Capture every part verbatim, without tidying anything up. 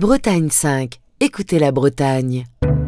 Bretagne cinq. Écoutez la Bretagne.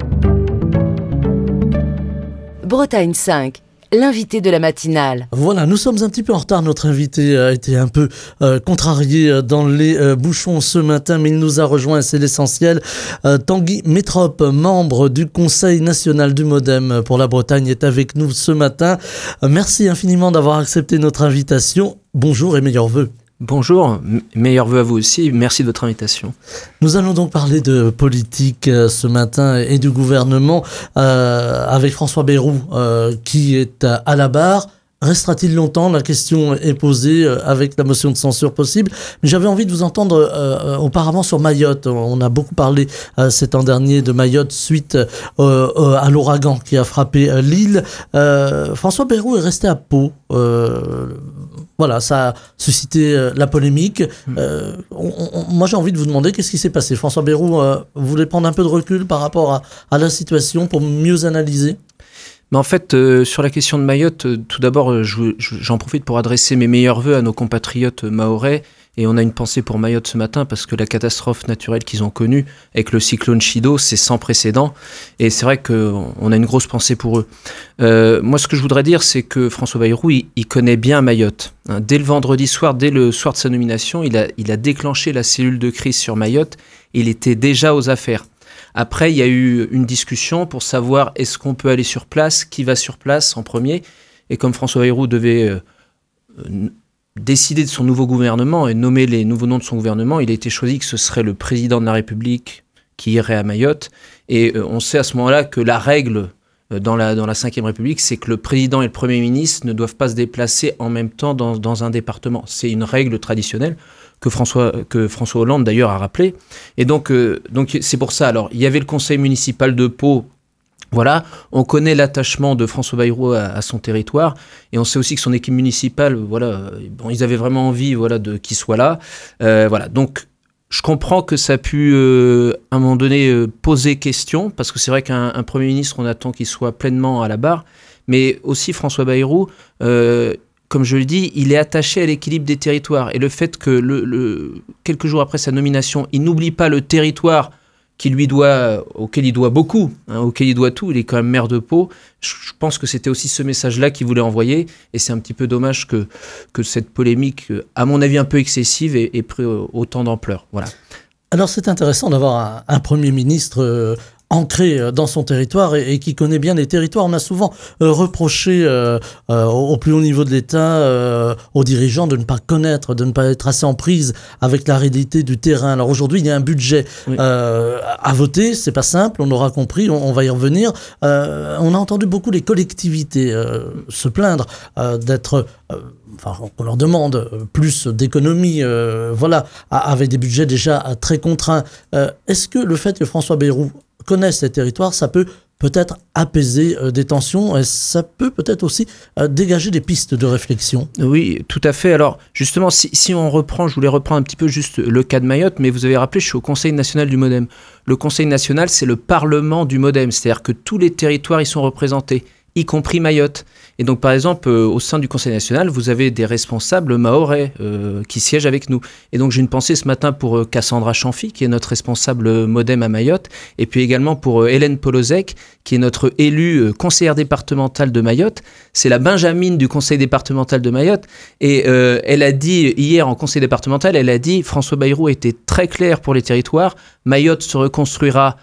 Bretagne cinq. L'invité de la matinale. Voilà, nous sommes un petit peu en retard. Notre invité a été un peu euh, contrarié dans les euh, bouchons ce matin, mais il nous a rejoint, c'est l'essentiel. Euh, Tanguy Métrope, membre du Conseil national du Modem pour la Bretagne, est avec nous ce matin. Euh, merci infiniment d'avoir accepté notre invitation. Bonjour et meilleurs vœux. Bonjour, meilleurs vœux à vous aussi, merci de votre invitation. Nous allons donc parler de politique euh, ce matin et du gouvernement euh, avec François Bayrou euh, qui est à, à la barre. Restera-t-il longtemps ? La question est posée euh, avec la motion de censure possible. Mais j'avais envie de vous entendre euh, auparavant sur Mayotte. On a beaucoup parlé euh, cet an dernier de Mayotte suite euh, euh, à l'ouragan qui a frappé euh, l'île. Euh, François Bayrou est resté à Pau. Euh, voilà, ça a suscité euh, la polémique. Euh, on, on, moi, j'ai envie de vous demander qu'est-ce qui s'est passé. François Bayrou, euh, vous voulez prendre un peu de recul par rapport à, à la situation pour mieux analyser ? Mais en fait, euh, sur la question de Mayotte, euh, tout d'abord, euh, je, je, j'en profite pour adresser mes meilleurs vœux à nos compatriotes mahorais. Et on a une pensée pour Mayotte ce matin parce que la catastrophe naturelle qu'ils ont connue avec le cyclone Chido, c'est sans précédent. Et c'est vrai qu'on a une grosse pensée pour eux. Euh, moi, ce que je voudrais dire, c'est que François Bayrou, il, il connaît bien Mayotte. Hein, dès le vendredi soir, dès le soir de sa nomination, il a, il a déclenché la cellule de crise sur Mayotte. Il était déjà aux affaires. Après, il y a eu une discussion pour savoir est-ce qu'on peut aller sur place, qui va sur place en premier. Et comme François Bayrou devait euh, euh, décider de son nouveau gouvernement et nommer les nouveaux noms de son gouvernement, il a été choisi que ce serait le président de la République qui irait à Mayotte. Et euh, on sait à ce moment-là que la règle euh, dans la, dans la cinquième République, c'est que le président et le Premier ministre ne doivent pas se déplacer en même temps dans, dans un département. C'est une règle traditionnelle que François, que François Hollande d'ailleurs a rappelé. Et donc, euh, donc c'est pour ça. Alors, il y avait le conseil municipal de Pau. Voilà, on connaît l'attachement de François Bayrou à, à son territoire et on sait aussi que son équipe municipale, voilà, bon, ils avaient vraiment envie, voilà, de qu'il soit là. Euh, voilà, donc je comprends que ça a pu euh, à un moment donné euh, poser question parce que c'est vrai qu'un un Premier ministre, on attend qu'il soit pleinement à la barre, mais aussi François Bayrou. Euh, Comme je le dis, il est attaché à l'équilibre des territoires. Et le fait que le, le, quelques jours après sa nomination, il n'oublie pas le territoire qui lui doit, auquel il doit beaucoup, hein, auquel il doit tout, il est quand même maire de Pau. Je, je pense que c'était aussi ce message-là qu'il voulait envoyer. Et c'est un petit peu dommage que, que cette polémique, à mon avis un peu excessive, ait, ait pris autant d'ampleur. Voilà. Alors c'est intéressant d'avoir un, un Premier ministre euh, ancré dans son territoire et, et qui connaît bien les territoires. On a souvent euh, reproché euh, euh, au plus haut niveau de l'État, euh, aux dirigeants, de ne pas connaître, de ne pas être assez en prise avec la réalité du terrain. Alors aujourd'hui, il y a un budget oui. euh, à voter, c'est pas simple, on aura compris, on, on va y revenir. Euh, on a entendu beaucoup les collectivités euh, se plaindre euh, d'être... Euh, Enfin, on leur demande plus d'économie, euh, voilà, avec des budgets déjà très contraints. Euh, est-ce que le fait que François Bayrou connaisse ces territoires, ça peut peut-être apaiser euh, des tensions et ça peut peut-être aussi euh, dégager des pistes de réflexion ? Oui, tout à fait. Alors, justement, si, si on reprend, je voulais reprendre un petit peu juste le cas de Mayotte, mais vous avez rappelé, je suis au Conseil national du Modem. Le Conseil national, c'est le parlement du Modem, c'est-à-dire que tous les territoires y sont représentés, y compris Mayotte. Et donc, par exemple, euh, au sein du Conseil national, vous avez des responsables mahorais euh, qui siègent avec nous. Et donc, j'ai une pensée ce matin pour euh, Cassandra Chanfy, qui est notre responsable euh, Modem à Mayotte, et puis également pour euh, Hélène Polozek, qui est notre élue euh, conseillère départementale de Mayotte. C'est la Benjamine du Conseil départemental de Mayotte. Et euh, elle a dit, hier en Conseil départemental, elle a dit, François Bayrou était très clair pour les territoires, Mayotte se reconstruira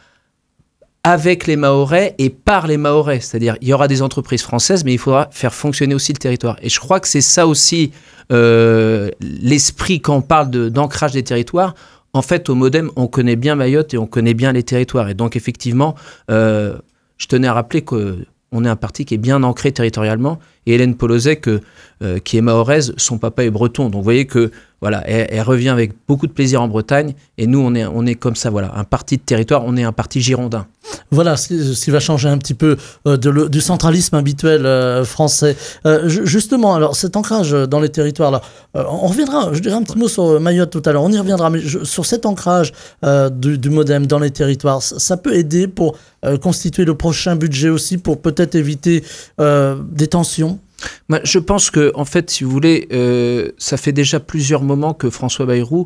avec les Mahorais et par les Mahorais. C'est-à-dire, il y aura des entreprises françaises, mais il faudra faire fonctionner aussi le territoire. Et je crois que c'est ça aussi euh, l'esprit quand on parle de, d'ancrage des territoires. En fait, au Modem, on connaît bien Mayotte et on connaît bien les territoires. Et donc, effectivement, euh, je tenais à rappeler qu'on est un parti qui est bien ancré territorialement. Et Hélène Polozek, euh, qui est mahoraise, son papa est breton. Donc, vous voyez que voilà, elle, elle revient avec beaucoup de plaisir en Bretagne. Et nous, on est, on est comme ça, voilà, un parti de territoire, on est un parti girondin. Voilà, ce qui va changer un petit peu euh, de le, du centralisme habituel euh, français. Euh, justement, alors cet ancrage dans les territoires, là, euh, on reviendra, je dirais un petit mot sur Mayotte tout à l'heure, on y reviendra, mais je, sur cet ancrage euh, du, du Modem dans les territoires, ça, ça peut aider pour euh, constituer le prochain budget aussi, pour peut-être éviter euh, des tensions ? Moi, je pense que, en fait, si vous voulez, euh, ça fait déjà plusieurs moments que François Bayrou,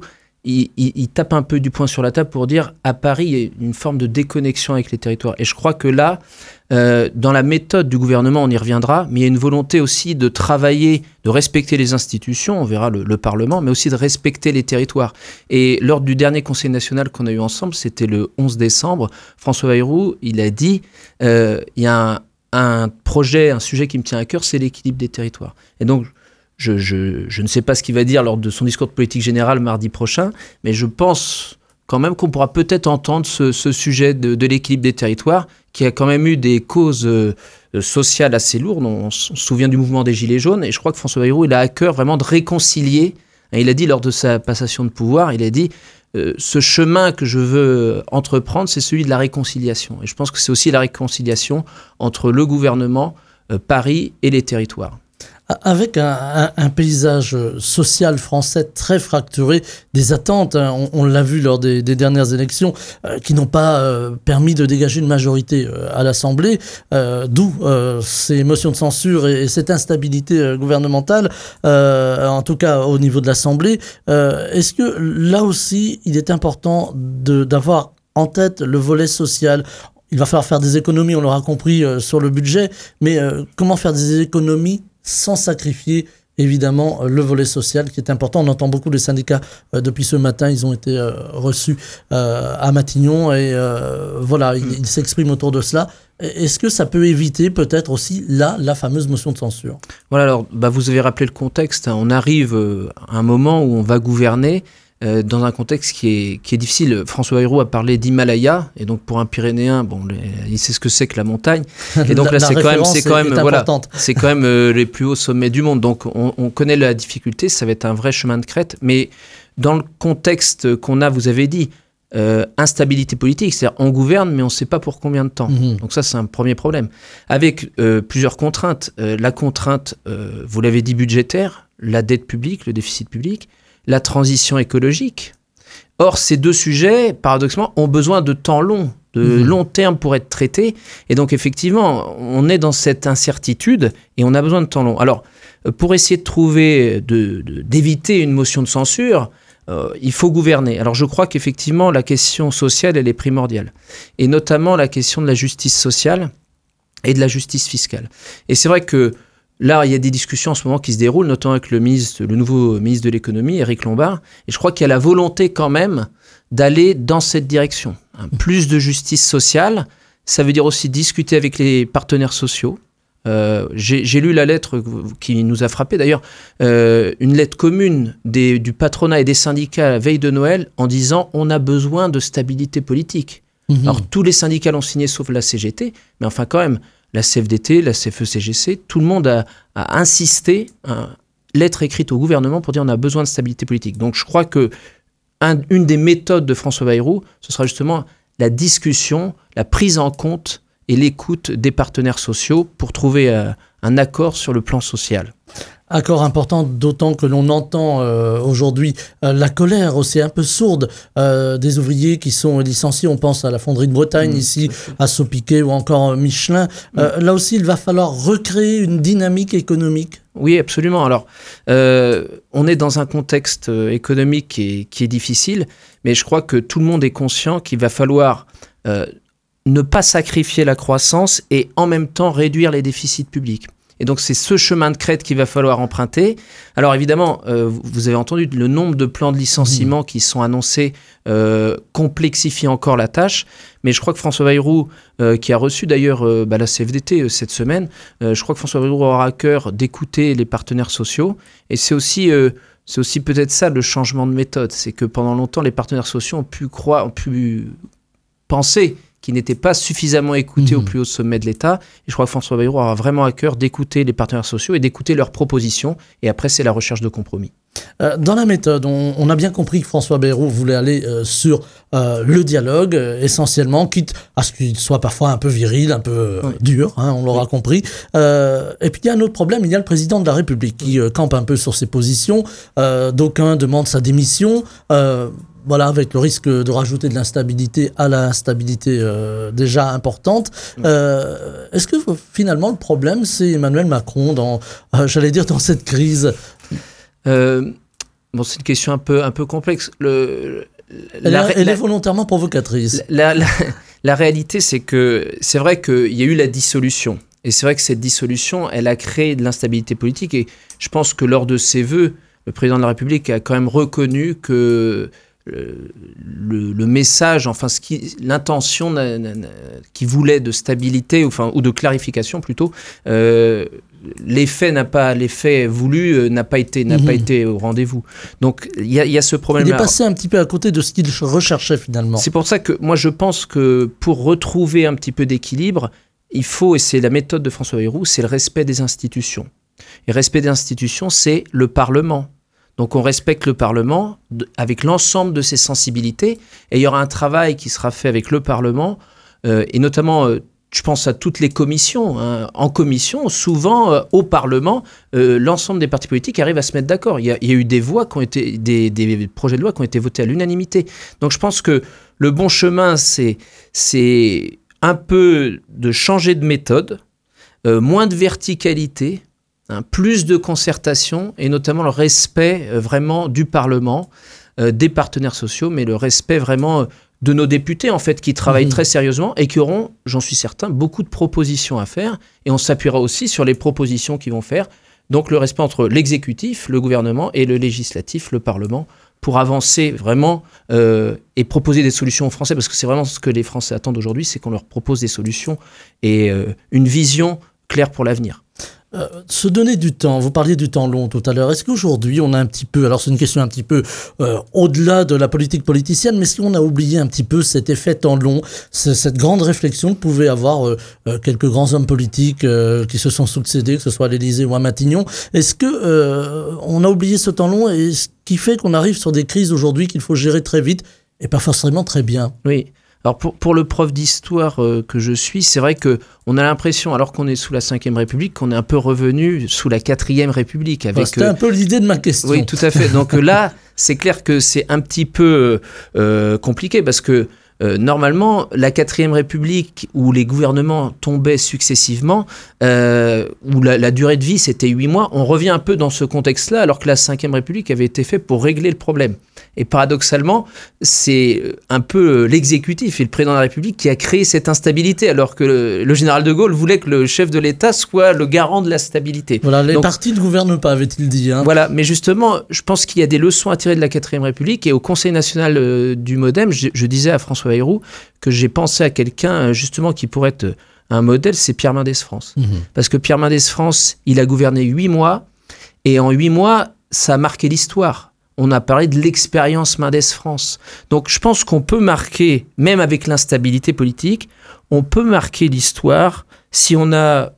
il, il, il tape un peu du poing sur la table pour dire à Paris, il y a une forme de déconnexion avec les territoires. Et je crois que là, euh, dans la méthode du gouvernement, on y reviendra, mais il y a une volonté aussi de travailler, de respecter les institutions, on verra le, le Parlement, mais aussi de respecter les territoires. Et lors du dernier Conseil national qu'on a eu ensemble, c'était le onze décembre, François Bayrou, il a dit, euh, il y a un, un projet, un sujet qui me tient à cœur, c'est l'équilibre des territoires. Et donc, Je, je, je ne sais pas ce qu'il va dire lors de son discours de politique générale mardi prochain, mais je pense quand même qu'on pourra peut-être entendre ce, ce sujet de, de l'équilibre des territoires, qui a quand même eu des causes euh, sociales assez lourdes. On, on se souvient du mouvement des Gilets jaunes, et je crois que François Bayrou, il a à cœur vraiment de réconcilier. Il a dit lors de sa passation de pouvoir, il a dit euh, ce chemin que je veux entreprendre, c'est celui de la réconciliation. Et je pense que c'est aussi la réconciliation entre le gouvernement, euh, Paris et les territoires. Avec un, un, un paysage social français très fracturé, des attentes, hein, on, on l'a vu lors des, des dernières élections, euh, qui n'ont pas euh, permis de dégager une majorité euh, à l'Assemblée, euh, d'où euh, ces motions de censure et, et cette instabilité euh, gouvernementale, euh, en tout cas au niveau de l'Assemblée. Euh, est-ce que là aussi, il est important de, d'avoir en tête le volet social ? Il va falloir faire des économies, on l'aura compris, euh, sur le budget, mais euh, comment faire des économies sans sacrifier évidemment le volet social qui est important. On entend beaucoup les syndicats euh, depuis ce matin, ils ont été euh, reçus euh, à Matignon et euh, voilà, ils, ils s'expriment autour de cela. Est-ce que ça peut éviter peut-être aussi là la fameuse motion de censure ? Voilà, alors bah, vous avez rappelé le contexte, hein. On arrive euh, à un moment où on va gouverner Euh, dans un contexte qui est, qui est difficile. François Bayrou a parlé d'Himalaya, et donc pour un Pyrénéen, bon, les, il sait ce que c'est que la montagne. Et donc la, là, c'est quand même, c'est quand est, même, est voilà, c'est quand même euh, les plus hauts sommets du monde. Donc on, on connaît la difficulté, ça va être un vrai chemin de crête. Mais dans le contexte qu'on a, vous avez dit, euh, instabilité politique, c'est-à-dire on gouverne, mais on ne sait pas pour combien de temps. Mm-hmm. Donc ça, c'est un premier problème. Avec euh, plusieurs contraintes. Euh, la contrainte, euh, vous l'avez dit, budgétaire, la dette publique, le déficit public, la transition écologique. Or, ces deux sujets, paradoxalement, ont besoin de temps long, de mmh. long terme pour être traités. Et donc, effectivement, on est dans cette incertitude et on a besoin de temps long. Alors, pour essayer de trouver, de, de, d'éviter une motion de censure, euh, il faut gouverner. Alors, je crois qu'effectivement, la question sociale, elle est primordiale. Et notamment la question de la justice sociale et de la justice fiscale. Et c'est vrai que là, il y a des discussions en ce moment qui se déroulent, notamment avec le, ministre, le nouveau ministre de l'économie, Éric Lombard. Et je crois qu'il y a la volonté quand même d'aller dans cette direction. Hein, plus de justice sociale, ça veut dire aussi discuter avec les partenaires sociaux. Euh, j'ai, j'ai lu la lettre qui nous a frappé, d'ailleurs, euh, une lettre commune des, du patronat et des syndicats à la veille de Noël en disant « on a besoin de stabilité politique mmh. ». Alors, tous les syndicats l'ont signé sauf la C G T, mais enfin quand même, la C F D T, la C F E C G C, tout le monde a, a insisté, hein, lettre écrite au gouvernement pour dire on a besoin de stabilité politique. Donc je crois que un, une des méthodes de François Bayrou, ce sera justement la discussion, la prise en compte et l'écoute des partenaires sociaux pour trouver euh, un accord sur le plan social. Accord important, d'autant que l'on entend euh, aujourd'hui euh, la colère aussi un peu sourde euh, des ouvriers qui sont licenciés. On pense à la fonderie de Bretagne mmh, ici, à Sopiquet ou encore euh, Michelin. Mmh. Euh, là aussi, il va falloir recréer une dynamique économique. Oui, absolument. Alors, euh, on est dans un contexte économique qui est, qui est difficile, mais je crois que tout le monde est conscient qu'il va falloir euh, ne pas sacrifier la croissance et en même temps réduire les déficits publics. Et donc, c'est ce chemin de crête qu'il va falloir emprunter. Alors, évidemment, euh, vous avez entendu le nombre de plans de licenciement mmh. qui sont annoncés euh, complexifie encore la tâche. Mais je crois que François Bayrou, euh, qui a reçu d'ailleurs euh, bah, la C F D T euh, cette semaine, euh, je crois que François Bayrou aura à cœur d'écouter les partenaires sociaux. Et c'est aussi, euh, c'est aussi peut-être ça le changement de méthode. C'est que pendant longtemps, les partenaires sociaux ont pu croire, ont pu penser qui n'étaient pas suffisamment écoutés mmh. au plus haut sommet de l'État. Et je crois que François Bayrou aura vraiment à cœur d'écouter les partenaires sociaux et d'écouter leurs propositions. Et après, c'est la recherche de compromis. Euh, dans la méthode, on, on a bien compris que François Bayrou voulait aller euh, sur euh, le dialogue, euh, essentiellement, quitte à ce qu'il soit parfois un peu viril, un peu euh, oui. dur, hein, on l'aura oui. compris. Euh, et puis, il y a un autre problème, il y a le président de la République qui euh, campe un peu sur ses positions. Euh, d'aucuns demandent sa démission. Euh, Voilà, avec le risque de rajouter de l'instabilité à l'instabilité euh, déjà importante. Euh, est-ce que finalement le problème, c'est Emmanuel Macron dans, euh, j'allais dire, dans cette crise ? euh, Bon, c'est une question un peu, un peu complexe. Le, elle, la, est, elle la, est volontairement provocatrice. La, la, la réalité, c'est que c'est vrai qu'il y a eu la dissolution. Et c'est vrai que cette dissolution, elle a créé de l'instabilité politique. Et je pense que lors de ses vœux, le président de la République a quand même reconnu que le, le, le message, enfin ce qui, l'intention qu'il voulait de stabilité, enfin, ou de clarification plutôt, euh, l'effet n'a pas, l'effet voulu euh, n'a pas été, n'a mmh. pas été au rendez-vous. Donc il y, y a ce problème-là. Il est passé un petit peu à côté de ce qu'il recherchait finalement. C'est pour ça que moi je pense que pour retrouver un petit peu d'équilibre, il faut, et c'est la méthode de François Bayrou, c'est le respect des institutions. Et respect des institutions, c'est le Parlement. Donc on respecte le Parlement de, avec l'ensemble de ses sensibilités, et il y aura un travail qui sera fait avec le Parlement, euh, et notamment, euh, je pense à toutes les commissions. Hein. En commission, souvent, euh, au Parlement, euh, l'ensemble des partis politiques arrivent à se mettre d'accord. Il y a, il y a eu des voix qui ont été, des, des projets de loi qui ont été votés à l'unanimité. Donc je pense que le bon chemin, c'est, c'est un peu de changer de méthode, euh, moins de verticalité, hein, plus de concertation et notamment le respect euh, vraiment du Parlement, euh, des partenaires sociaux, mais le respect vraiment euh, de nos députés en fait qui travaillent mmh. très sérieusement et qui auront, j'en suis certain, beaucoup de propositions à faire et on s'appuiera aussi sur les propositions qu'ils vont faire. Donc le respect entre l'exécutif, le gouvernement et le législatif, le Parlement, pour avancer vraiment euh, et proposer des solutions aux Français, parce que c'est vraiment ce que les Français attendent aujourd'hui, c'est qu'on leur propose des solutions et euh, une vision claire pour l'avenir. Euh, se donner du temps, vous parliez du temps long tout à l'heure, est-ce qu'aujourd'hui on a un petit peu, alors c'est une question un petit peu euh, au-delà de la politique politicienne, mais est-ce qu'on a oublié un petit peu cet effet temps long, cette grande réflexion que pouvaient avoir euh, euh, quelques grands hommes politiques euh, qui se sont succédés, que ce soit à l'Élysée ou à Matignon, est-ce que euh, on a oublié ce temps long et ce qui fait qu'on arrive sur des crises aujourd'hui qu'il faut gérer très vite et pas forcément très bien? Oui. Alors pour, pour le prof d'histoire euh, que je suis, c'est vrai qu'on a l'impression, alors qu'on est sous la cinquième République, qu'on est un peu revenu sous la quatrième République. Avec, C'était euh, un peu l'idée de ma question. Oui, tout à fait. Donc là, c'est clair que c'est un petit peu euh, compliqué parce que euh, normalement, la quatrième République, où les gouvernements tombaient successivement, euh, où la, la durée de vie c'était huit mois, on revient un peu dans ce contexte-là, alors que la cinquième République avait été faite pour régler le problème. Et paradoxalement, c'est un peu l'exécutif et le président de la République qui a créé cette instabilité, alors que le, le général de Gaulle voulait que le chef de l'État soit le garant de la stabilité. Voilà, les Donc, partis ne gouvernent pas, avait-il dit. Hein. Voilà, mais justement, je pense qu'il y a des leçons à tirer de la quatrième République. Et au Conseil national euh, du MoDem, je, je disais à François Bayrou que j'ai pensé à quelqu'un justement qui pourrait être un modèle, c'est Pierre Mendès France. Mmh. Parce que Pierre Mendès France, il a gouverné huit mois, et en huit mois, ça a marqué l'histoire. On a parlé de l'expérience Mendès France. Donc je pense qu'on peut marquer, même avec l'instabilité politique, on peut marquer l'histoire si on a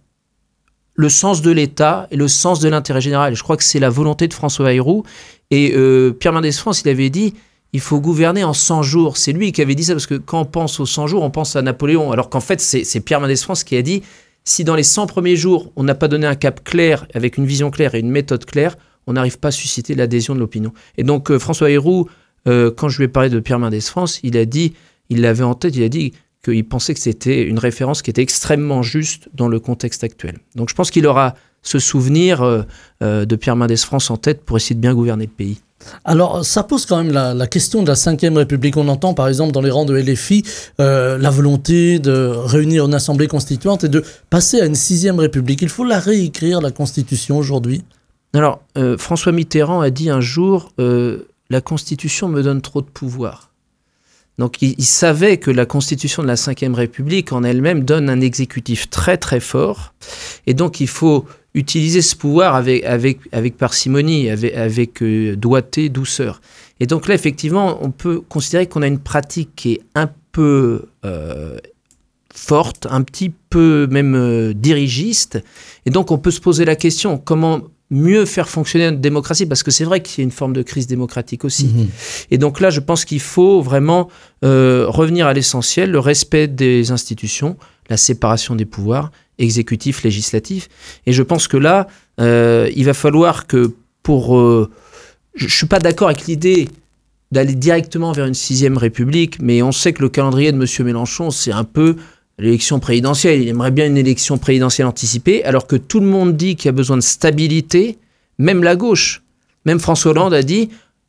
le sens de l'État et le sens de l'intérêt général. Je crois que c'est la volonté de François Bayrou. Et euh, Pierre Mendès France, il avait dit, il faut gouverner en cent jours. C'est lui qui avait dit ça, parce que quand on pense aux cent jours, on pense à Napoléon. Alors qu'en fait, c'est, c'est Pierre Mendès France qui a dit, si dans les cent premiers jours, on n'a pas donné un cap clair, avec une vision claire et une méthode claire, on n'arrive pas à susciter l'adhésion de l'opinion. Et donc euh, François Bayrou, euh, quand je lui ai parlé de Pierre Mendès France, il a dit, il l'avait en tête, il a dit qu'il pensait que c'était une référence qui était extrêmement juste dans le contexte actuel. Donc je pense qu'il aura ce souvenir euh, euh, de Pierre Mendès France en tête pour essayer de bien gouverner le pays. Alors, ça pose quand même la, la question de la cinquième République. On entend, par exemple, dans les rangs de L F I, euh, la volonté de réunir une assemblée constituante et de passer à une sixième République. Il faut la réécrire, la Constitution, aujourd'hui. Alors, euh, François Mitterrand a dit un jour euh, « La Constitution me donne trop de pouvoir ». Donc, il, il savait que la Constitution de la cinquième République en elle-même donne un exécutif très très fort. Et donc, il faut utiliser ce pouvoir avec, avec, avec parcimonie, avec, avec euh, doigté, douceur. Et donc là, effectivement, on peut considérer qu'on a une pratique qui est un peu euh, forte, un petit peu même euh, dirigiste. Et donc, on peut se poser la question, comment mieux faire fonctionner notre démocratie, parce que c'est vrai qu'il y a une forme de crise démocratique aussi. Mmh. Et donc là, je pense qu'il faut vraiment euh, revenir à l'essentiel, le respect des institutions, la séparation des pouvoirs, exécutif, législatif. Et je pense que là, euh, il va falloir que pour... Euh, je ne suis pas d'accord avec l'idée d'aller directement vers une sixième République, mais on sait que le calendrier de M. Mélenchon, c'est un peu l'élection présidentielle. Il aimerait bien une élection présidentielle anticipée, alors que tout le monde dit qu'il y a besoin de stabilité, même la gauche. Même François Hollande a dit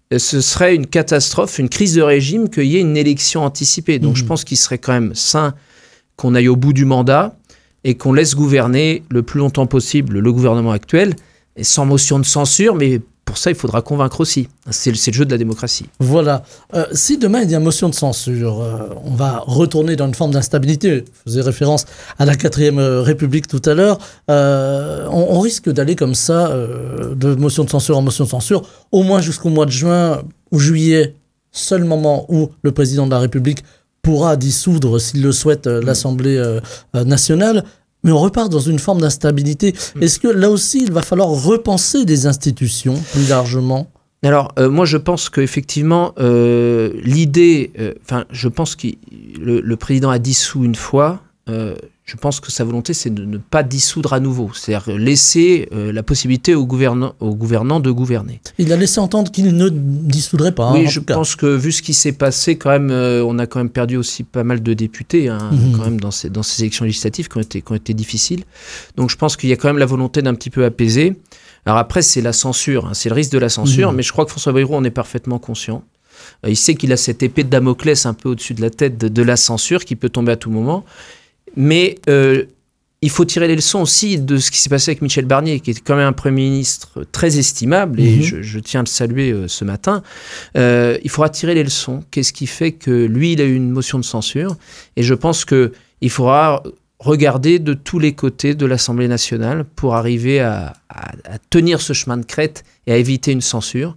ce serait une catastrophe, une crise de régime qu'il y ait une élection anticipée. Donc mmh. je pense qu'il serait quand même sain qu'on aille au bout du mandat et qu'on laisse gouverner le plus longtemps possible le gouvernement actuel, et sans motion de censure, mais pour ça, il faudra convaincre aussi. C'est, c'est le jeu de la démocratie. Voilà. Euh, si demain, il y a motion de censure, euh, on va retourner dans une forme d'instabilité. Je faisais référence à la quatrième République tout à l'heure. Euh, on, on risque d'aller comme ça, euh, de motion de censure en motion de censure, au moins jusqu'au mois de juin ou juillet, seul moment où le président de la République pourra dissoudre, s'il le souhaite, euh, l'Assemblée euh, euh, nationale. Mais on repart dans une forme d'instabilité. Mmh. Est-ce que là aussi, il va falloir repenser des institutions plus largement ? Alors, euh, moi, je pense qu'effectivement, euh, l'idée... Enfin, euh, je pense que le, le président a dissous une fois. Euh, je pense que sa volonté, c'est de ne pas dissoudre à nouveau. C'est-à-dire laisser euh, la possibilité aux gouvernants, aux gouvernants de gouverner. Il a laissé entendre qu'il ne dissoudrait pas. Oui, hein, je pense que vu ce qui s'est passé, quand même, euh, on a quand même perdu aussi pas mal de députés, hein, mmh. quand même, dans ces, dans ces élections législatives qui ont, été, qui ont été difficiles. Donc je pense qu'il y a quand même la volonté d'un petit peu apaiser. Alors après, c'est la censure, hein, c'est le risque de la censure, mmh. mais je crois que François Bayrou en est parfaitement conscient. Euh, il sait qu'il a cette épée de Damoclès un peu au-dessus de la tête de, de la censure qui peut tomber à tout moment. Mais euh, il faut tirer les leçons aussi de ce qui s'est passé avec Michel Barnier, qui est quand même un Premier ministre très estimable, et mmh. je, je tiens à le saluer euh, ce matin. Euh, il faudra tirer les leçons. Qu'est-ce qui fait que lui, il a eu une motion de censure ? Et je pense qu'il faudra regarder de tous les côtés de l'Assemblée nationale pour arriver à, à, à tenir ce chemin de crête et à éviter une censure.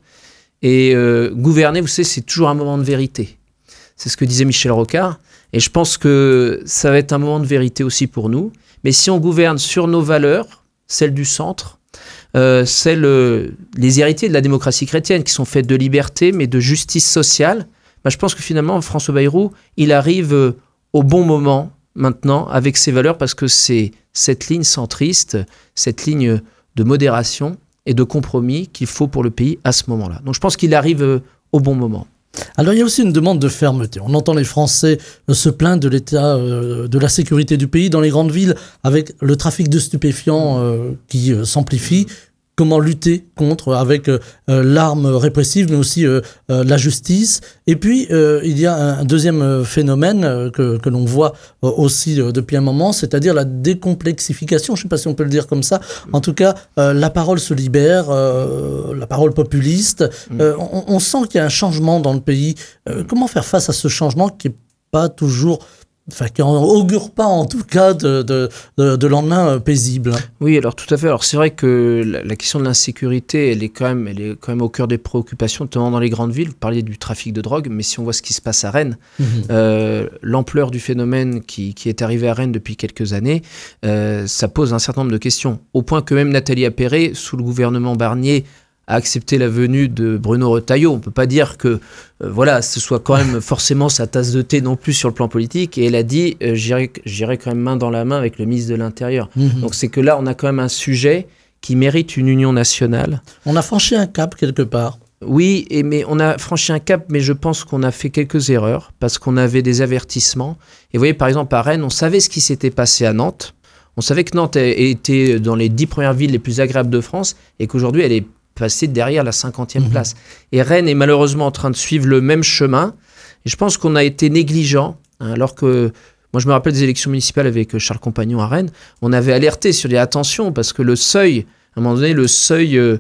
Et euh, gouverner, vous savez, c'est toujours un moment de vérité. C'est ce que disait Michel Rocard. Et je pense que ça va être un moment de vérité aussi pour nous. Mais si on gouverne sur nos valeurs, celles du centre, euh, celles, euh, les héritiers de la démocratie chrétienne, qui sont faites de liberté, mais de justice sociale, bah, je pense que finalement, François Bayrou, il arrive euh, au bon moment maintenant avec ses valeurs, parce que c'est cette ligne centriste, cette ligne de modération et de compromis qu'il faut pour le pays à ce moment-là. Donc je pense qu'il arrive euh, au bon moment. Alors il y a aussi une demande de fermeté. On entend les Français se plaindre de l'état euh, de la sécurité du pays dans les grandes villes, avec le trafic de stupéfiants euh, qui euh, s'amplifie. Comment lutter contre avec euh, l'arme répressive, mais aussi euh, euh, la justice. Et puis, euh, il y a un deuxième phénomène euh, que, que l'on voit euh, aussi euh, depuis un moment, c'est-à-dire la décomplexification, je ne sais pas si on peut le dire comme ça. En tout cas, euh, la parole se libère, euh, la parole populiste. Euh, on, on sent qu'il y a un changement dans le pays. Euh, comment faire face à ce changement qui n'est pas toujours... Enfin, qui n'augure pas en tout cas de, de, de, de lendemain paisible. Oui, alors tout à fait. Alors c'est vrai que la, la question de l'insécurité, elle est, quand même, elle est quand même au cœur des préoccupations, notamment dans les grandes villes. Vous parliez du trafic de drogue, mais si on voit ce qui se passe à Rennes, mmh. euh, l'ampleur du phénomène qui, qui est arrivé à Rennes depuis quelques années, euh, ça pose un certain nombre de questions. Au point que même Nathalie Appéré, sous le gouvernement Barnier, a accepté la venue de Bruno Retailleau. On ne peut pas dire que euh, voilà, ce soit quand même forcément sa tasse de thé non plus sur le plan politique. Et elle a dit euh, j'irai, j'irai quand même main dans la main avec le ministre de l'Intérieur. Mmh. Donc c'est que là, on a quand même un sujet qui mérite une union nationale. On a franchi un cap quelque part. Oui, et, mais on a franchi un cap, mais je pense qu'on a fait quelques erreurs parce qu'on avait des avertissements. Et vous voyez, par exemple, à Rennes, on savait ce qui s'était passé à Nantes. On savait que Nantes était dans les dix premières villes les plus agréables de France et qu'aujourd'hui, elle est passé derrière la cinquantième mmh. place. Et Rennes est malheureusement en train de suivre le même chemin. Et je pense qu'on a été négligent, hein, alors que, moi je me rappelle des élections municipales avec Charles Compagnon à Rennes, on avait alerté sur les attentions, parce que le seuil, à un moment donné, le seuil euh,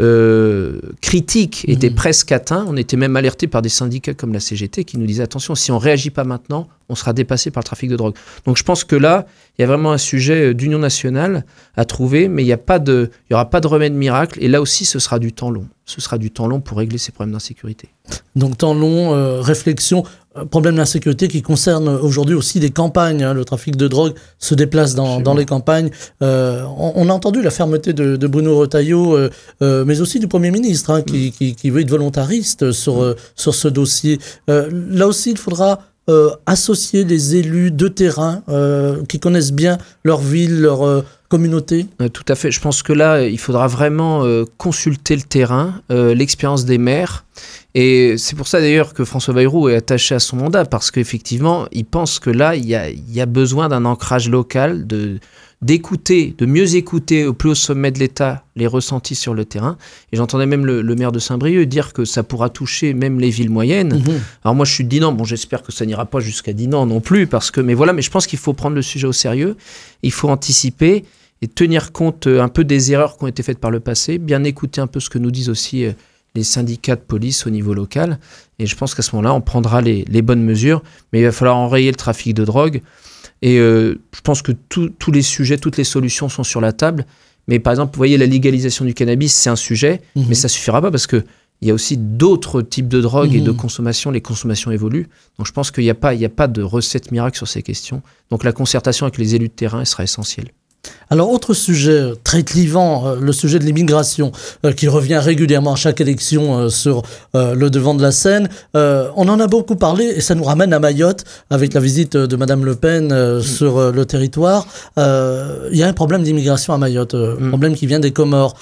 euh, critique était mmh. presque atteint. On était même alerté par des syndicats comme la C G T qui nous disaient, attention, si on ne réagit pas maintenant, on sera dépassé par le trafic de drogue. Donc je pense que là, il y a vraiment un sujet d'union nationale à trouver, mais il n'y a pas de, il y aura pas de remède miracle. Et là aussi, ce sera du temps long. Ce sera du temps long pour régler ces problèmes d'insécurité. Donc temps long, euh, réflexion, euh, problème d'insécurité qui concerne aujourd'hui aussi les campagnes. Hein. Le trafic de drogue se déplace dans, dans les campagnes. Euh, on, on a entendu la fermeté de, de Bruno Retailleau, euh, euh, mais aussi du Premier ministre, hein, qui, mmh. qui, qui veut être volontariste sur, mmh. euh, sur ce dossier. Euh, là aussi, il faudra... Euh, associer les élus de terrain euh, qui connaissent bien leur ville, leur euh, communauté. Euh, tout à fait. Je pense que là, il faudra vraiment euh, consulter le terrain, euh, l'expérience des maires Et c'est pour ça d'ailleurs que François Bayrou est attaché à son mandat, parce qu'effectivement, il pense que là, il y a, il y a besoin d'un ancrage local, de, d'écouter, de mieux écouter au plus haut sommet de l'État les ressentis sur le terrain. Et j'entendais même le, le maire de Saint-Brieuc dire que ça pourra toucher même les villes moyennes. Mmh. Alors moi, je suis de Dinan. Bon, j'espère que ça n'ira pas jusqu'à Dinan non plus, parce que, mais voilà, mais je pense qu'il faut prendre le sujet au sérieux. Il faut anticiper et tenir compte un peu des erreurs qui ont été faites par le passé, bien écouter un peu ce que nous disent aussi les syndicats de police au niveau local. Et je pense qu'à ce moment-là, on prendra les, les bonnes mesures. Mais il va falloir enrayer le trafic de drogue. Et euh, je pense que tous les sujets, toutes les solutions sont sur la table. Mais par exemple, vous voyez, la légalisation du cannabis, c'est un sujet, mmh. mais ça ne suffira pas parce qu'il y a aussi d'autres types de drogues mmh. et de consommation. Les consommations évoluent. Donc je pense qu'il n'y a pas, il n'y a pas de recette miracle sur ces questions. Donc la concertation avec les élus de terrain sera essentielle. Alors, autre sujet très clivant, euh, le sujet de l'immigration, euh, qui revient régulièrement à chaque élection euh, sur euh, le devant de la scène. Euh, on en a beaucoup parlé et ça nous ramène à Mayotte, avec la visite de Madame Le Pen euh, mmh. sur euh, le territoire. Il euh, y a un problème d'immigration à Mayotte, euh, mmh. problème qui vient des Comores.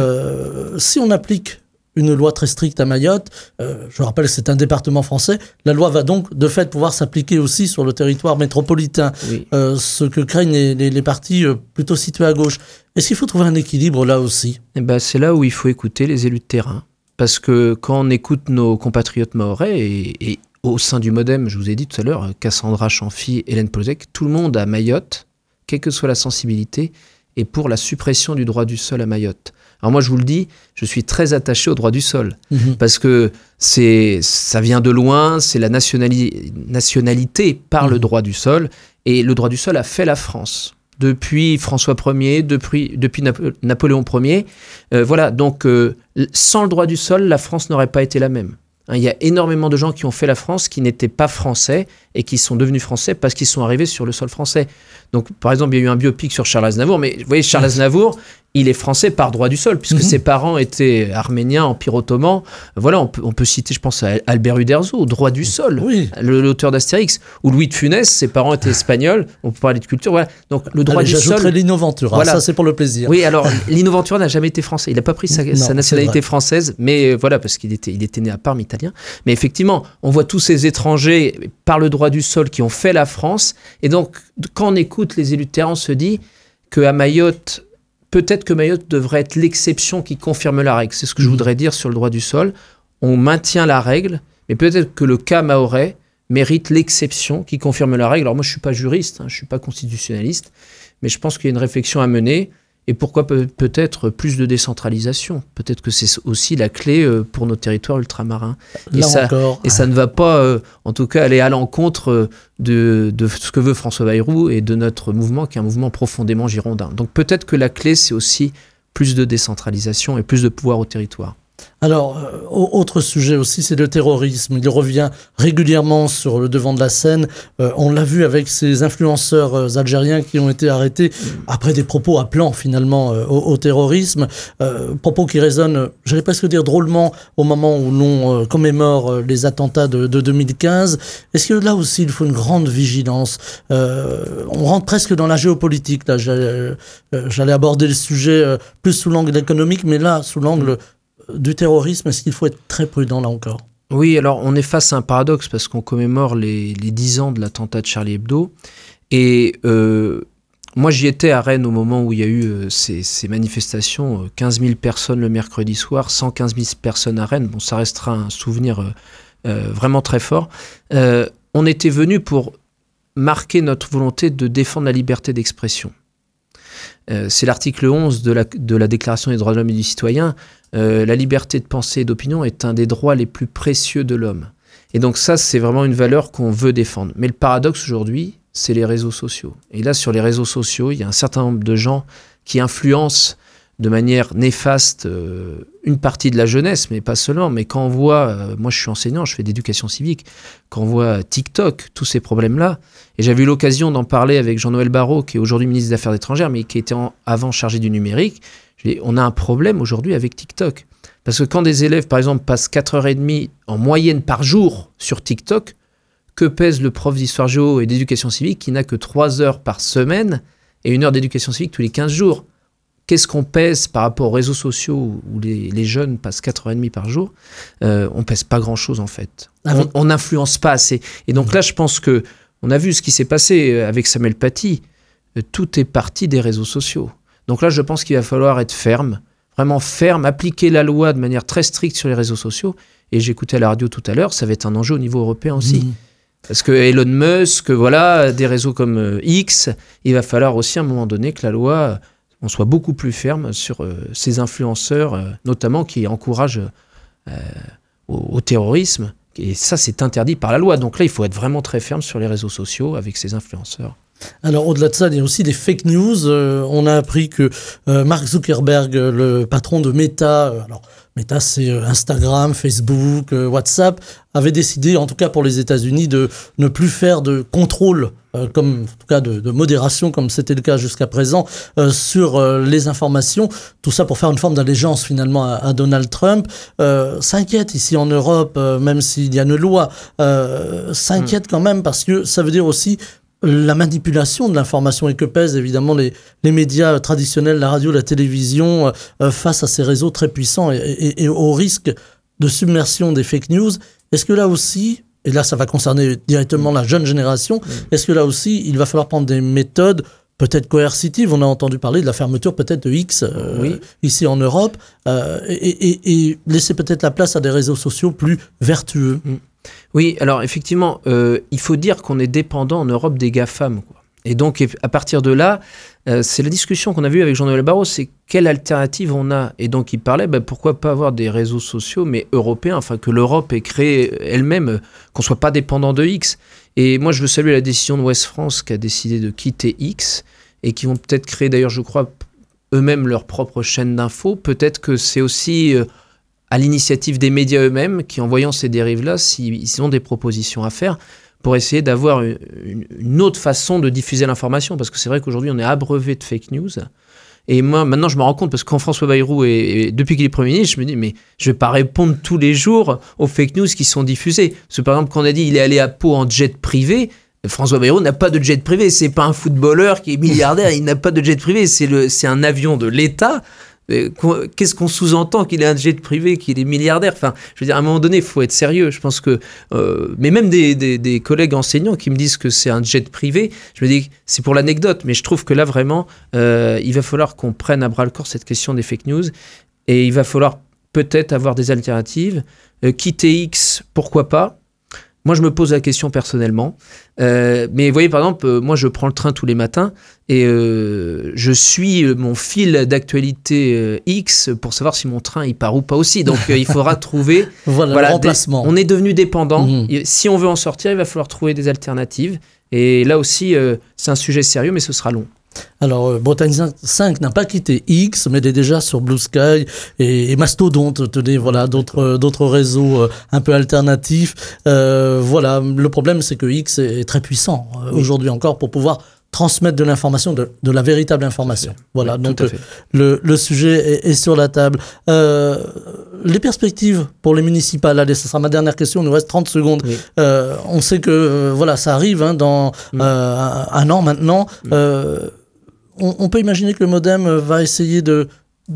Euh, si on applique une loi très stricte à Mayotte, euh, je rappelle que c'est un département français, la loi va donc de fait pouvoir s'appliquer aussi sur le territoire métropolitain, oui. euh, ce que craignent les, les, les partis euh, plutôt situés à gauche. Est-ce qu'il faut trouver un équilibre là aussi ? Eh ben, c'est là où il faut écouter les élus de terrain, parce que quand on écoute nos compatriotes mahorais, et, et au sein du MoDem, je vous ai dit tout à l'heure, Cassandra Chanfy, Hélène Polzek, tout le monde à Mayotte, quelle que soit la sensibilité, est pour la suppression du droit du sol à Mayotte. Alors moi, je vous le dis, je suis très attaché au droit du sol, mmh. parce que c'est, ça vient de loin, c'est la nationali- nationalité par mmh. le droit du sol, et le droit du sol a fait la France. Depuis François Ier, depuis, depuis Napo- Napoléon Ier, euh, voilà, donc euh, sans le droit du sol, la France n'aurait pas été la même. Hein, il y a énormément de gens qui ont fait la France, qui n'étaient pas français, et qui sont devenus français parce qu'ils sont arrivés sur le sol français. Donc, par exemple, il y a eu un biopic sur Charles Aznavour, mais vous voyez, Charles Aznavour, il est français par droit du sol, puisque mmh. ses parents étaient arméniens, Empire ottoman. Voilà, on peut, on peut citer, je pense, à Albert Uderzo, droit du sol, oui. l'auteur d'Astérix, ou Louis de Funès, ses parents étaient espagnols, on peut parler de culture, voilà. Donc, le droit Allez, du sol... J'ajouterai Lino Ventura, voilà. Ça c'est pour le plaisir. Oui, alors, Lino Ventura n'a jamais été français, il n'a pas pris sa, non, sa nationalité française, mais voilà, parce qu'il était, il était né à Parme, italien. Mais effectivement, on voit tous ces étrangers, par le droit du sol, qui ont fait la France, et donc, quand on écoute les élus de terrain, on se dit qu'à Mayotte, peut-être que Mayotte devrait être l'exception qui confirme la règle. C'est ce que mmh. je voudrais dire sur le droit du sol. On maintient la règle, mais peut-être que le cas mahorais mérite l'exception qui confirme la règle. Alors moi, je ne suis pas juriste, hein, je ne suis pas constitutionnaliste, mais je pense qu'il y a une réflexion à mener. Et pourquoi peut- peut-être plus de décentralisation ? Peut-être que c'est aussi la clé euh, pour nos territoires ultramarins. Et, Là ça, encore. et ça ne va pas, euh, en tout cas, aller à l'encontre euh, de, de ce que veut François Bayrou et de notre mouvement, qui est un mouvement profondément girondin. Donc peut-être que la clé, c'est aussi plus de décentralisation et plus de pouvoir au territoire. Alors, euh, autre sujet aussi, c'est le terrorisme. Il revient régulièrement sur le devant de la scène. Euh, on l'a vu avec ces influenceurs euh, algériens qui ont été arrêtés après des propos appelant finalement euh, au, au terrorisme. Euh, propos qui résonnent, j'allais presque dire drôlement, au moment où l'on euh, commémore euh, les attentats de, de deux mille quinze. Est-ce que là aussi, il faut une grande vigilance ? euh, On rentre presque dans la géopolitique. Là, j'allais, euh, j'allais aborder le sujet euh, plus sous l'angle économique, mais là, sous l'angle... Mmh. du terrorisme, est-ce qu'il faut être très prudent là encore ? Oui, alors on est face à un paradoxe parce qu'on commémore les, les dix ans de l'attentat de Charlie Hebdo. Et euh, moi, j'y étais à Rennes au moment où il y a eu euh, ces, ces manifestations. quinze mille personnes le mercredi soir, cent quinze mille personnes à Rennes. Bon, ça restera un souvenir euh, euh, vraiment très fort. Euh, on était venu pour marquer notre volonté de défendre la liberté d'expression. Euh, c'est l'article onze de la, de la Déclaration des droits de l'homme et du citoyen. Euh, la liberté de pensée et d'opinion est un des droits les plus précieux de l'homme. Et donc ça, c'est vraiment une valeur qu'on veut défendre. Mais le paradoxe aujourd'hui, c'est les réseaux sociaux. Et là, sur les réseaux sociaux, il y a un certain nombre de gens qui influencent de manière néfaste euh, une partie de la jeunesse, mais pas seulement. Mais quand on voit, euh, moi je suis enseignant, je fais d'éducation civique, quand on voit TikTok, tous ces problèmes-là, et j'avais eu l'occasion d'en parler avec Jean-Noël Barrot, qui est aujourd'hui ministre des Affaires étrangères, mais qui était en, avant chargé du numérique. Je dis, on a un problème aujourd'hui avec TikTok. Parce que quand des élèves, par exemple, passent quatre heures trente en moyenne par jour sur TikTok, que pèse le prof d'histoire géo et d'éducation civique qui n'a que trois heures par semaine et une heure d'éducation civique tous les quinze jours ? qu'est-ce qu'on pèse par rapport aux réseaux sociaux où les, les jeunes passent quatre heures trente par jour, euh, on pèse pas grand-chose en fait. Ah oui. On n'influence pas assez. Et donc là, je pense que on a vu ce qui s'est passé avec Samuel Paty. Euh, tout est parti des réseaux sociaux. Donc là, je pense qu'il va falloir être ferme, vraiment ferme, appliquer la loi de manière très stricte sur les réseaux sociaux. Et j'écoutais à la radio tout à l'heure, ça va être un enjeu au niveau européen aussi. Mmh. Parce que Elon Musk, voilà, des réseaux comme euh, X, il va falloir aussi à un moment donné que la loi, on soit beaucoup plus ferme sur euh, ces influenceurs, euh, notamment qui encouragent euh, au, au terrorisme. Et ça, c'est interdit par la loi. Donc là, il faut être vraiment très ferme sur les réseaux sociaux avec ces influenceurs. Alors au-delà de ça, il y a aussi des fake news. Euh, on a appris que euh, Mark Zuckerberg, le patron de Meta, euh, alors Meta c'est euh, Instagram, Facebook, euh, WhatsApp, avait décidé, en tout cas pour les États-Unis, de ne plus faire de contrôle, euh, comme en tout cas de, de modération, comme c'était le cas jusqu'à présent, euh, sur euh, les informations. Tout ça pour faire une forme d'allégeance finalement à, à Donald Trump. Euh, s'inquiète ici en Europe, euh, même s'il y a une loi, euh, s'inquiète mmh. quand même parce que ça veut dire aussi la manipulation de l'information et que pèsent évidemment les, les médias traditionnels, la radio, la télévision, euh, face à ces réseaux très puissants et, et, et au risque de submersion des fake news. Est-ce que là aussi, et là ça va concerner directement la jeune génération, est-ce que là aussi il va falloir prendre des méthodes peut-être coercitives? On a entendu parler de la fermeture peut-être de X euh, oui. ici en Europe, euh, et, et, et laisser peut-être la place à des réseaux sociaux plus vertueux. Mm. Oui, alors effectivement, euh, il faut dire qu'on est dépendant en Europe des GAFAM, quoi. Et donc, à partir de là, euh, c'est la discussion qu'on a vue avec Jean-Noël Barrot, c'est quelle alternative on a. Et donc, il parlait, bah, pourquoi pas avoir des réseaux sociaux, mais européens, enfin que l'Europe ait créé elle-même, euh, qu'on ne soit pas dépendant de X. Et moi, je veux saluer la décision de Ouest France qui a décidé de quitter X et qui vont peut-être créer, d'ailleurs, je crois, eux-mêmes leur propre chaîne d'infos. Peut-être que c'est aussi... Euh, à l'initiative des médias eux-mêmes, qui en voyant ces dérives-là, s'ils ont des propositions à faire, pour essayer d'avoir une, une autre façon de diffuser l'information. Parce que c'est vrai qu'aujourd'hui, on est abreuvé de fake news. Et moi, maintenant, je me rends compte, parce que quand François Bayrou, est, est, depuis qu'il est Premier ministre, je me dis, mais je ne vais pas répondre tous les jours aux fake news qui sont diffusées. Parce que par exemple, quand on a dit qu'il est allé à Pau en jet privé, François Bayrou n'a pas de jet privé. C'est pas un footballeur qui est milliardaire, il n'a pas de jet privé. C'est, le, c'est un avion de l'État. Qu'est-ce qu'on sous-entend qu'il ait un jet privé, qu'il est milliardaire? Enfin, je veux dire, à un moment donné, il faut être sérieux. Je pense que, euh, mais même des, des, des collègues enseignants qui me disent que c'est un jet privé, je me dis, c'est pour l'anecdote, mais je trouve que là vraiment, euh, il va falloir qu'on prenne à bras le corps cette question des fake news, et il va falloir peut-être avoir des alternatives. Euh, quitter X, pourquoi pas? Moi, je me pose la question personnellement. Euh, mais vous voyez, par exemple, euh, moi, je prends le train tous les matins et euh, je suis mon fil d'actualité euh, X pour savoir si mon train, il part ou pas aussi. Donc, euh, il faudra trouver... voilà, voilà, le remplacement. Des, on est devenu dépendant. Mmh. Si on veut en sortir, il va falloir trouver des alternatives. Et là aussi, euh, c'est un sujet sérieux, mais ce sera long. Alors, euh, Bretagne cinq n'a pas quitté X, mais elle est déjà sur Blue Sky et, et Mastodonte, tenez, voilà, d'autres, d'autres réseaux euh, un peu alternatifs. Euh, voilà, le problème, c'est que X est, est très puissant euh, oui. aujourd'hui encore pour pouvoir transmettre de l'information, de, de la véritable information. Voilà, oui, donc euh, le, le sujet est, est sur la table. Euh, les perspectives pour les municipales, allez, ce sera ma dernière question, il nous reste trente secondes. Oui. Euh, on sait que euh, voilà, ça arrive hein, dans oui. euh, un, un an maintenant. Oui. Euh, on, on peut imaginer que le MoDem va essayer de,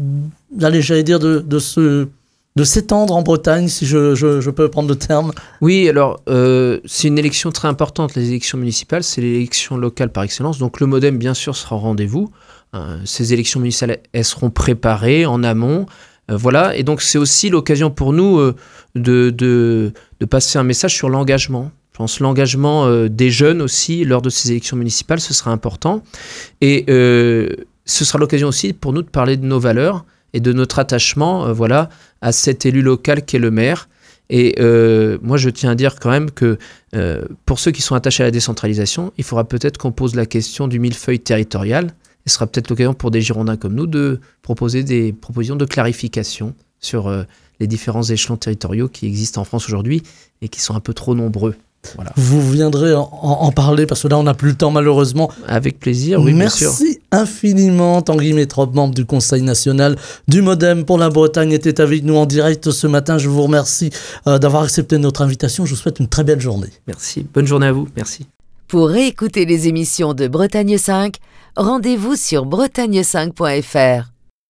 allez, j'allais dire, de, de se... de s'étendre en Bretagne, si je, je, je peux prendre le terme. Oui, alors, euh, c'est une élection très importante, les élections municipales, c'est l'élection locale par excellence, donc le MoDem, bien sûr, sera au rendez-vous. Euh, ces élections municipales, elles seront préparées en amont, euh, voilà, et donc c'est aussi l'occasion pour nous euh, de, de, de passer un message sur l'engagement. Je pense que l'engagement euh, des jeunes aussi, lors de ces élections municipales, ce sera important, et euh, ce sera l'occasion aussi pour nous de parler de nos valeurs, et de notre attachement euh, voilà, à cet élu local qu'est le maire. Et euh, moi, je tiens à dire quand même que euh, pour ceux qui sont attachés à la décentralisation, il faudra peut-être qu'on pose la question du millefeuille territorial. Et ce sera peut-être l'occasion pour des Girondins comme nous de proposer des propositions de clarification sur euh, les différents échelons territoriaux qui existent en France aujourd'hui et qui sont un peu trop nombreux. Voilà. Vous viendrez en, en parler parce que là on n'a plus le temps malheureusement. Avec plaisir, oui. Merci bien sûr. Infiniment. Tanguy Métrop, membre du Conseil national du MoDem pour la Bretagne, était avec nous en direct ce matin. Je vous remercie euh, d'avoir accepté notre invitation. Je vous souhaite une très belle journée. Merci. Bonne journée à vous. Merci. Pour réécouter les émissions de Bretagne cinq, rendez-vous sur bretagne cinq point f r.